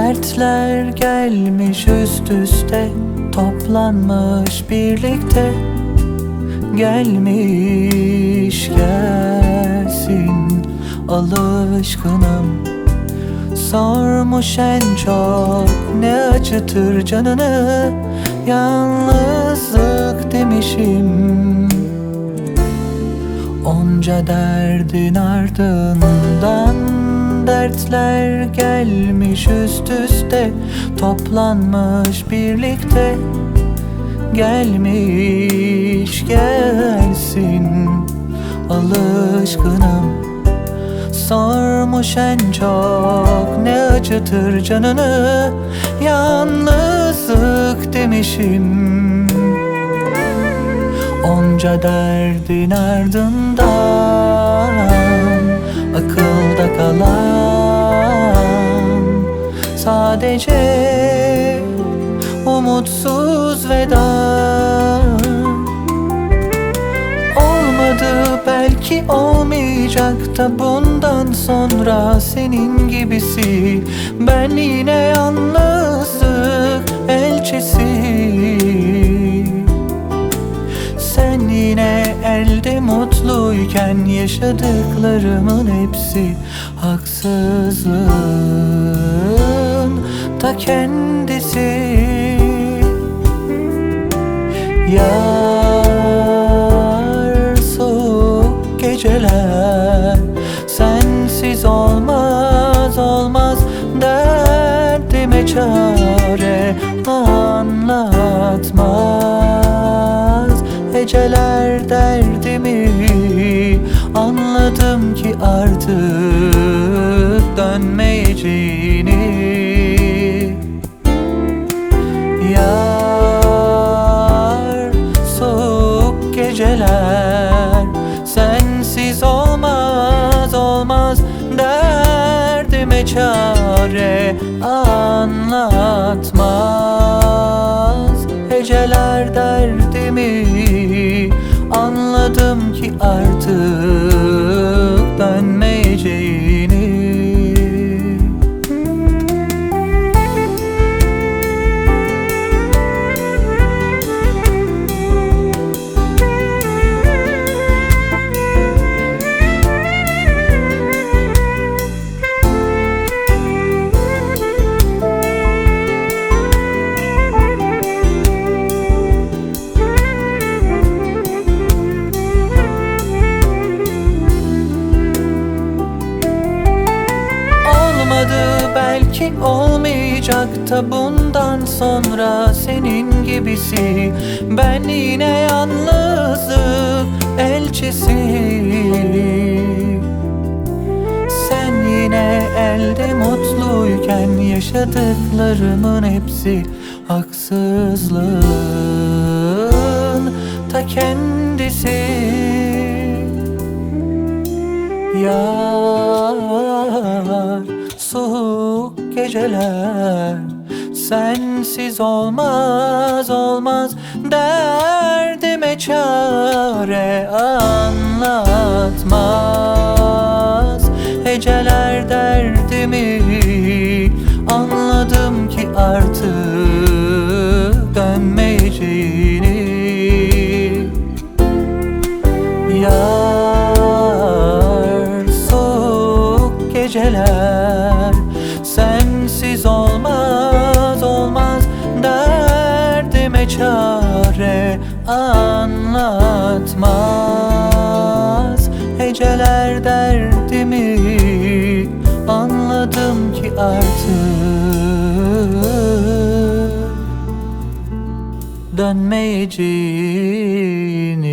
Dertler gelmiş üst üste, toplanmış birlikte. Gelmiş gelsin alışkınım. Sormuş en çok ne acıtır canını. Yalnızlık demişim. Onca derdin ardından dertler gelmiş üst üste, toplanmış birlikte. Gelmiş gelsin alışkınım. Sormuş en çok ne acıtır canını. Yalnızlık demişim. Onca derdin ardından akılda kalan sadece umutsuz veda. Olmadı, belki olmayacak da bundan sonra senin gibisi. Ben yine yalnızlık elçisi. Sen yine elde mutluyken yaşadıklarımın hepsi haksızlığın ta kendisi. Yar soğuk geceler, sensiz olmaz olmaz. Derdime çare anlatmaz. Heceler derdimi, anladım ki artık dönmeyeceğini. Yar soğuk geceler, sensiz olmaz olmaz. Derdime çare anlatmaz. Heceler derdimi, anladım ki artık dönmeyeceğini. Belki olmayacak da bundan sonra senin gibisi. Ben yine yalnızlık elçisi. Sen yine elde mutluyken yaşadıklarımın hepsi haksızlığın ta kendisi. Yar soğuk geceler, sensiz olmaz olmaz. Derdime çare anlatmaz. Heceler derdimi, anladım ki artık dönmeyeceğini. Yar soğuk geceler, sensiz olmaz olmaz. Derdime çare anlatmaz. Heceler derdimi, anladım ki artık dönmeyeceğini.